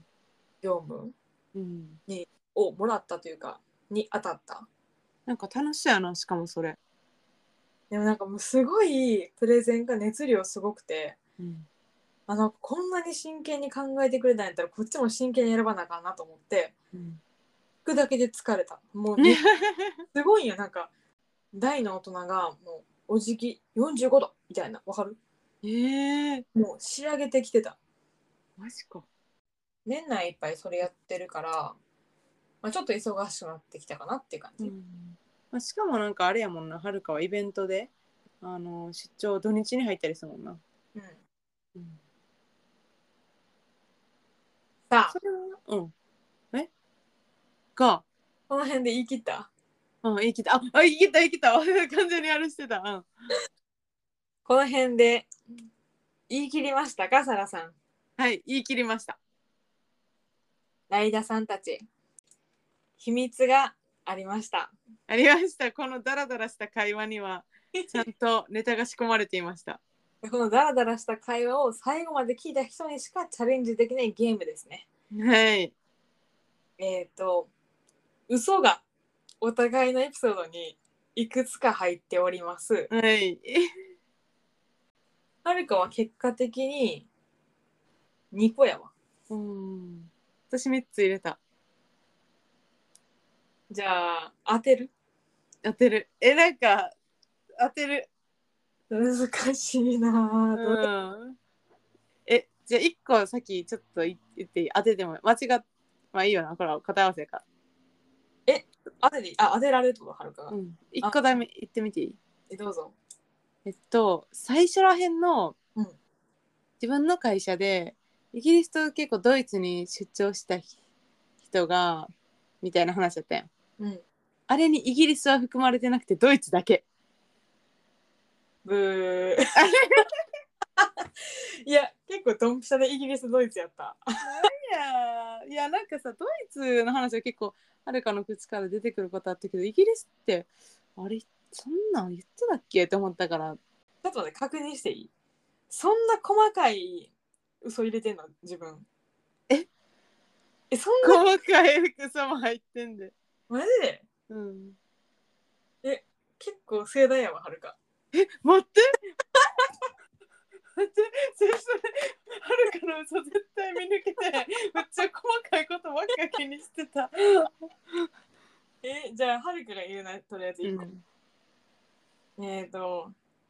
業務うん。 にをもらったというかに当たった。 なんか楽しそうやな、しかもそれ。 でもなんかもうすごいプレゼンが熱量すごくて、 うん。 あのこんなに真剣に考えてくれたんやったらこっちも真剣に選ばなあかんなと思って、 うん。 聞くだけで疲れた。もうめすごいんや。なんか大の大人がもうお辞儀よんじゅうごどみたいな、わかる？ えー、 もう仕上げてきてた。 マジか。 年内いっぱいそれやってるから、まあ、ちょっと忙しくなってきたかなっていう感じ。 うん。まあ、しかもなんかあれやもんな、はるかはイベントであの出張土日に入ったりするもんな。 うん、 うん。 さあそれはうんえか。 この辺で言い切った。 うん、言い切った。あ、あ言い切った言い切った。完全にあれしてた。うん。 この辺で言い切りましたか、サラさん。 はい、言い切りました。 ライダさんたち、秘密がありました。 ありました。このダラダラした会話にはちゃんとネタが仕込まれていました。 このダラダラした会話を最後まで聞いた人にしかチャレンジできないゲームですね。 はい。 えっ、ー、と嘘がお互いのエピソードにいくつか入っております。 はい。 はるかは結果的ににこやわ。 うん。私みっつ入れた。 じゃあ当てる？ 当てる。え、なんか当てる。 難しいな、どれ？ うん。え、じゃあいっこ先ちょっと言っていい？当てても間違っまあいいよな。これは答え合わせか。 え当てであ当てられるってこと？はるかが。 うん。いっこだめ言ってみていい？ えどうぞ。 えっと最初らへんのうん自分の会社でイギリスと結構ドイツに出張した人がみたいな話だったやん。 うん。 あれにイギリスは含まれてなくてドイツだけ。 ブー。いや結構ドンピシャでイギリスドイツやった。 いやいやなんかさドイツの話は結構はるかの口から出てくることあったけどイギリスってあれそんなん言ってたっけって思ったから。 ちょっと待って確認していい？そんな細かい嘘入れてんの自分？ ええそんな細かい服装も入ってんで。 マジで？ うん。 え結構盛大やわはるか。 え待って待ってそれそれはるかの嘘絶対見抜けてめっちゃ細かいことばっか気にしてた。 えじゃあはるかが言うなとりあえずいっこ、 うん、 えっ、ー、と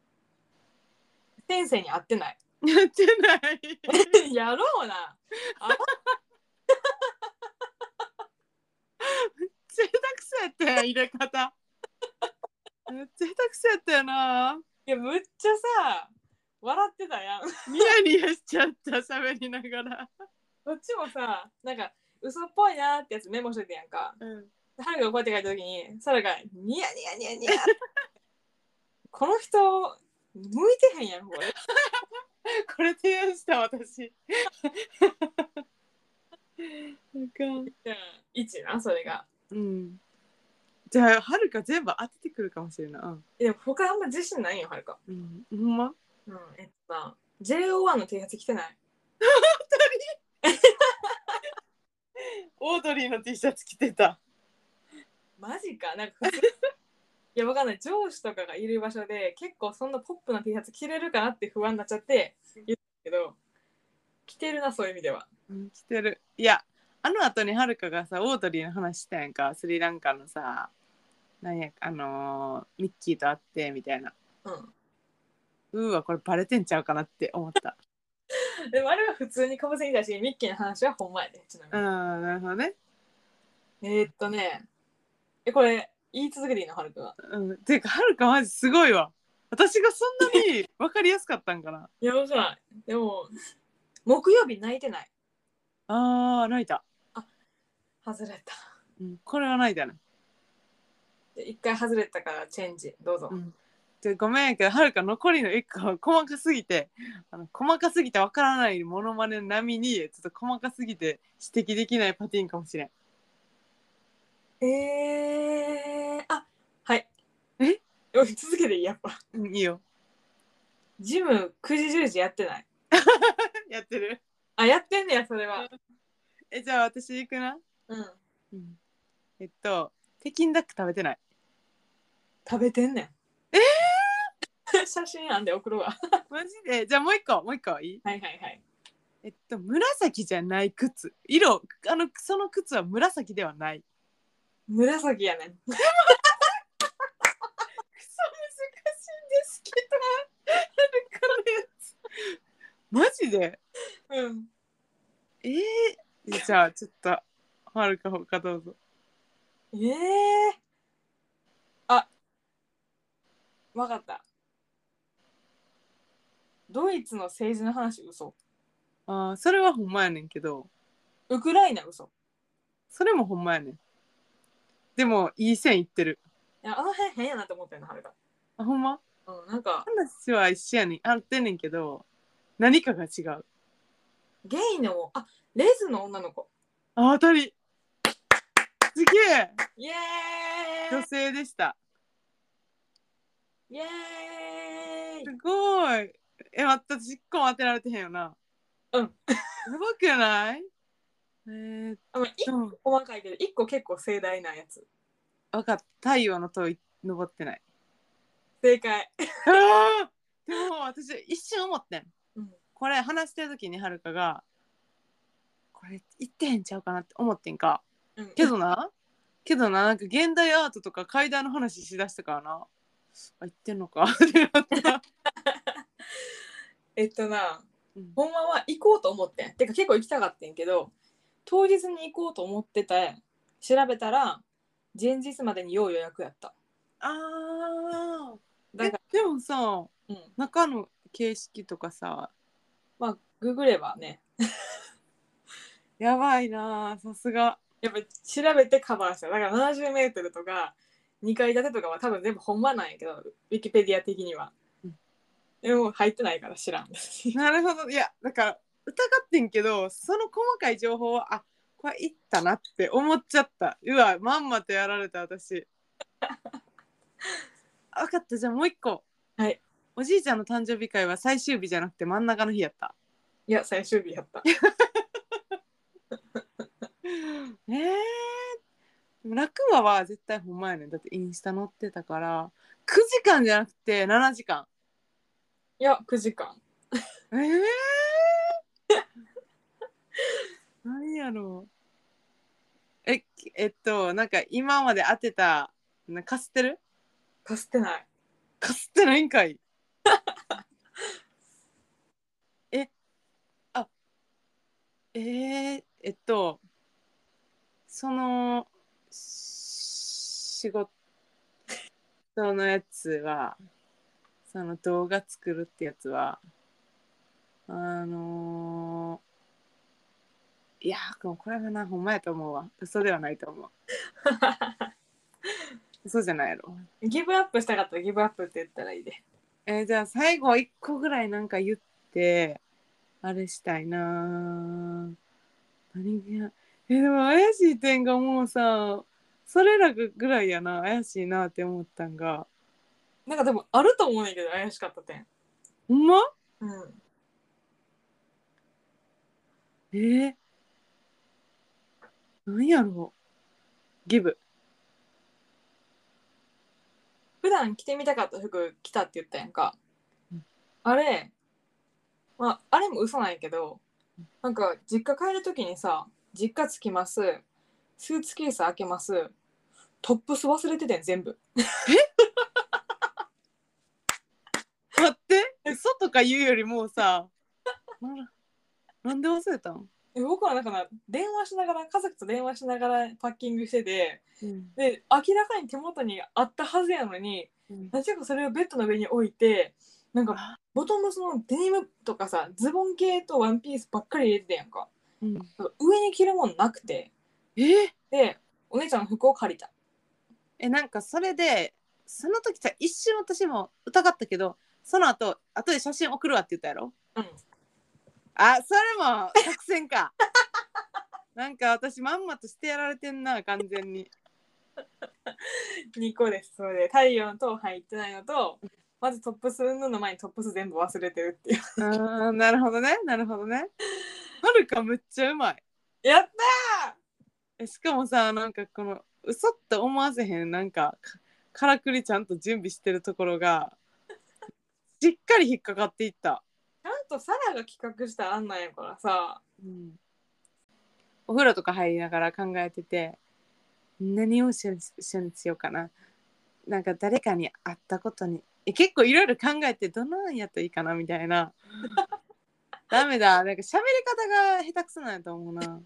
先生に会ってない。 やってないやろうなあ贅沢そうやったやん入れ方。めっちゃ下手くそやったよな。 いやむっちゃさ笑ってたやん。 ニヤニヤしちゃった喋りながら。 こっちもさなんか嘘っぽいなってやつメモしててやんか。 うん。 はるかがこうやって書いた時にサラがニヤニヤニヤニヤこの人向いてへんやんこれ。 これ提案した私。なんかじゃあいちなそれが。 うん。じゃあはるか全部当ててくるかもしれない。うん。 でも他あんま自信ないよはるか。 うん。ほんま？ うん、えっとな ジェイオーワン の T シャツ着てない？ オードリーの T シャツ着てた。 マジか。なんか普通いやわかんない、上司とかがいる場所で結構そんなポップな T シャツ着れるかなって不安になっちゃって言ったけど着てるなそういう意味では。 うん、着てる。いやあの後にはるかがさオードリーの話したやんか。スリランカのさなんやあのー、ミッキーと会ってみたいな。 うん。 うーわこれバレてんちゃうかなって思った。 でもあれは普通にかぶせにたしミッキーの話はほんまやでちなみうん、 に。 なるほどね。 えー、っとねえこれ言い続けていいのはるかが？ うん、ていうかはるかマジすごいわ。私がそんなに分かりやすかったんかな。 いやわからん。でも木曜日泣いてない？ あー泣いた。 あ外れた。 うん、これはないだね。 で一回外れたからチェンジどうぞ。 うん、でごめんやけど、はるか残りのいっこは細かすぎて、あの細かすぎてわからないモノマネ並みにちょっと細かすぎて指摘できないパティーンかもしれん。 えー、あ、はい。 えおい続けていいやっぱ。 うん、いいよ。 ジムくじじゅうじやってない？ やってる。 あ、やってんねや、それは。 え、じゃあ私行くな。 うん。 うん、えっと北京ダック食べてない。 食べてんねん。 えー、写真あんで送るわ。 マジで。じゃあもう一個もう一個いい？ はいはいはい。 えっと紫じゃない靴。色、あのその靴は紫ではない。 紫やねん。 くそ難しいんですけど、はるかのやつ。マジで？ うん。 えー、じゃあちょっとはるか他どうぞ。 ええー、あ、わかった。ドイツの政治の話嘘。 あー、それはほんまやねんけど、 ウクライナ嘘。 それもほんまやねん。でもいい線いってる。 いや、あの辺変やなって思ってんの、はるか。 あ、ほんま？ うん、なんか、 話は一緒やねん、合ってんねんけど、何かが違う。 ゲイの、あ、レズの女の子。 あ、当たり。すげえ。 イエ女性でした。 ーイイエーイ。 すごい。え、待った、私一個も当てられてへんよな。 うん。 やばくない？えー、っあの、一と、 個細かいけど、一個結構盛大なやつ。 わかった。太陽の塔登ってない。 正解。 あー、でも私一瞬思ってん。 うん。 これ話してる時にはるかが、これ言ってへんちゃうかなって思ってんか。 うん、 けどな、けどな、なんか現代アートとか階段の話しだしたからな。あ、言ってんのかってなった。 えっとな、 うん、 ほんまは行こうと思ってん。てか結構行きたかったんけど、当日に行こうと思ってた。調べたら、前日までに要予約やった。 あー、え、 だかでもさ、 ら、うん。 中の形式とかさ、 まあ、ググればね、 やばいな、さすが。 やっぱ調べてカバーした。だからななじゅうメートルとかにかい建てとかは多分全部ほんまなんやけど、ウィキペディア的には。 うん、 でも入ってないから知らん。 なるほど。いや、だから疑ってんけど、その細かい情報は、あ、これいったなって思っちゃった。うわ、まんまとやられた私。分かった、じゃあもう一個。 はい。 おじいちゃんの誕生日会は最終日じゃなくて真ん中の日やった。 いや、最終日やった。 えー、でも楽話は絶対ほんまやねん。だってインスタ載ってたから、くじかんじゃなくてななじかん。 いや、くじかん。 えー、何やろう。え、えっと、なんか今まで当てた、なかすってる？ かすってない。 かすってないんかい。え、あ、えー、えっと、その、仕事のやつは、その動画作るってやつは、あのー、いやー、これはな、ほんまやと思うわ。嘘ではないと思う。嘘じゃないやろ。 ギブアップしたかったらギブアップって言ったらいいで。 えーじゃあ最後いっこぐらいなんか言って、あれしたいなー。何が、えーでも怪しい点がもうさ、それらぐらいやな、怪しいなって思ったんが。 なんかでもあると思うんやけど、怪しかった点。 ほんま？ うん。 えー、何やろう。ギブ。 普段着てみたかった服着たって言ったやんか。あれ、まあ、あれも嘘なんやけど、なんか実家帰るときにさ、実家着きます。スーツケース開けます。トップス忘れててん、全部。 待って、嘘とか言うよりもさ、ななんで忘れたん？ え僕はなんかな、電話しながら、家族と電話しながらパッキングしてて、 うん、 で、明らかに手元にあったはずやのに、 うん、 なぜかそれをベッドの上に置いて、なんか、 あ、 ボトムスのデニムとかさ、ズボン系とワンピースばっかり入れてたやんか。 うん、 上に着るもんなくて、 えでお姉ちゃんの服を借りた。 え、なんかそれで、その時さ、一瞬私も疑ったけど、その後、後で写真送るわって言ったやろ。 うんあ、それも作戦か。なんか私まんまとしてやられてんな、完全に。 にこです。それで太陽の塔入ってないのと、まずトップス運動の前にトップス全部忘れてるっていう。 あー、なるほどね、なるほどね。はるかむっちゃうまい。 やったえ、しかもさ、なんかこの嘘って思わせへん、なんかかからくりちゃんと準備してるところがしっかり引っかかっていった。 ー、ちゃんとサラが企画した案なんやからさ。 うん、お風呂とか入りながら考えてて、何をししにしようかな。なんか誰かに会ったことにえ結構いろいろ考えて、どなんやったらいいかなみたいな。ダメだ、なんか喋り方が下手くそなんやと思うな。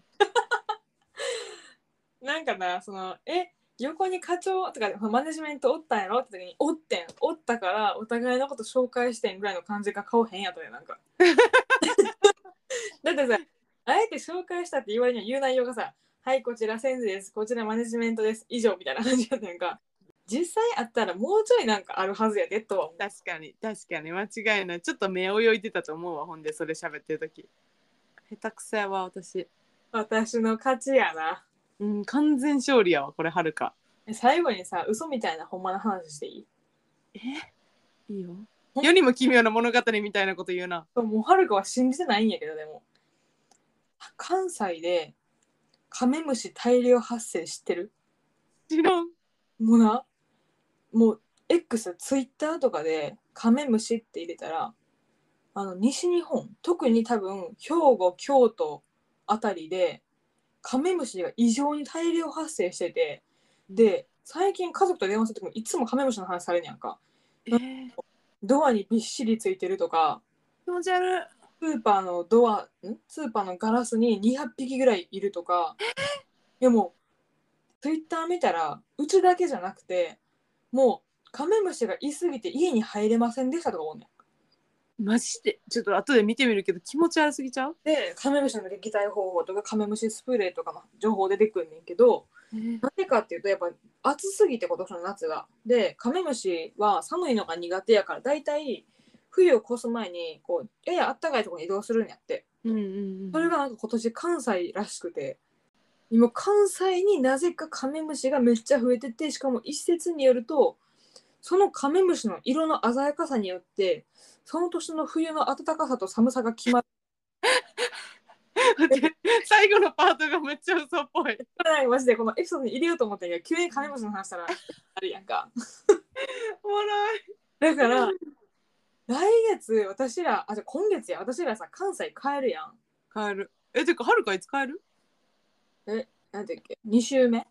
なんかな、そのえ横に課長とかマネジメントおったんやろって時におってんおったからお互いのこと紹介してんぐらいの感じが顔変やったね。なんかだってさ、あえて紹介したって言われには言う内容がさ、はいこちら先生です、こちらマネジメントです以上みたいな感じやったんか。実際あったらもうちょいなんかあるはずやでとは思う。 確かに確かに間違いない。ちょっと目泳いでたと思うわ。ほんでそれ喋ってる時下手くそやわ私。 私の勝ちやな。 うん、完全勝利やわこれ。はるか。 最後にさ、嘘みたいなほんまの話していい？ えいいよ。世にも奇妙な物語みたいなこと言うな。 もうはるかは信じてないんやけど、でも関西でカメムシ大量発生知ってる？ 知らん。 もうな、もう X、ツイッターとかでカメムシって入れたら、あの西日本、特に多分兵庫、京都あたりでカメムシが異常に大量発生してて、で最近家族と電話するときもいつもカメムシの話されるやんか。 えー、 ドアにびっしりついてるとか、 気持ち悪い。 スーパーのドアんスーパーのガラスににひゃくぴきぐらいいるとか。でもツイッター見たらうちだけじゃなくて、もうカメムシがいすぎて家に入れませんでしたとか思うねん。 マジでちょっと後で見てみるけど気持ち悪すぎちゃう。 でカメムシの撃退方法とかカメムシスプレーとかの情報出てくんねんけど、 えー、 なぜかっていうとやっぱ暑すぎて今年の夏が。でカメムシは寒いのが苦手やからだいたい冬を越す前にこうやや暖かいところに移動するんやって。 うんうんうん、 それがなんか今年関西らしくて、今関西になぜかカメムシがめっちゃ増えてて、しかも一説によるとそのカメムシの色の鮮やかさによってその年の冬の暖かさと寒さが決まる。 最後のパートがめっちゃ嘘っぽい。 マジでこのエピソードに入れようと思ったんやけど急にカメムシの話したらあるやんか。 おもろい。 だから来月私らあじゃ今月や私らさ関西帰るやん。 帰る。えてかはるかいつ帰る？ えなんていうっけに週目ん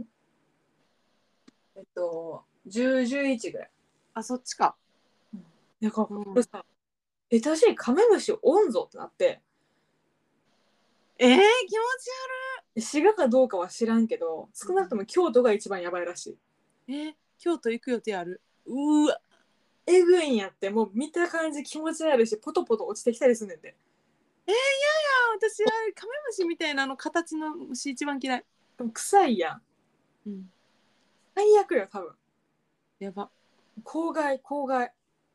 えっとじゅう、じゅういちぐらい。 あ、そっちか。 なんかうん、 これさ、えたしいカメムシおんぞってなって、 えー、気持ち滋賀かどうかは知らんけど少なくとも京都が一番やばいらしい。 悪い。えー、京都行く予定ある？うーわ。 えぐいんやって、もう見た感じ気持ち悪いしポトポト落ちてきたりすんねんで。 えー、いやいや、私はカメムシみたいなの形の虫一番嫌い。 でも臭いやん。 うん。 最悪よ多分。 やば。 公害公害。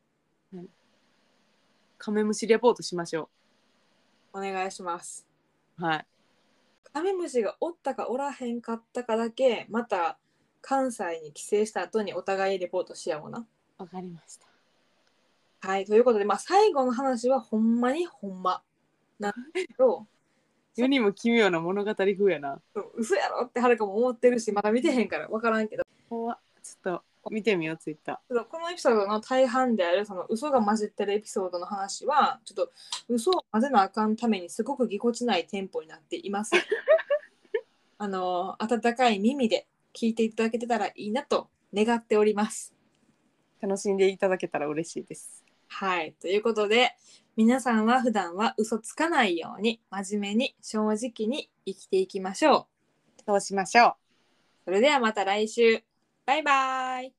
カメムシレポートしましょお願いします。 う。はい。 カメムシがおったかおらへんかったかだけまた関西に帰省した後にお互いレポートしやおうな。 わかりました。 はいということで、まあ、最後の話はほんまにほんまなんだけど世にも奇妙な物語風やな。 嘘やろってはるかも思ってるしまだ見てへんから分からんけど、 怖っ。ちょっと見てみよう、ツイッタこのエピソードの大半であるその嘘が混じってるエピソードの話はちょっと嘘を混ぜなあかんためにすごくぎこちないテンポになっています。あの温かい耳で聞いていただけてたらいいなと願っております。 ー。楽しんでいただけたら嬉しいです。 はいということで皆さんは普段は嘘つかないように真面目に正直に生きていきましょう。 そうしましょう。 それではまた来週。バイバイ。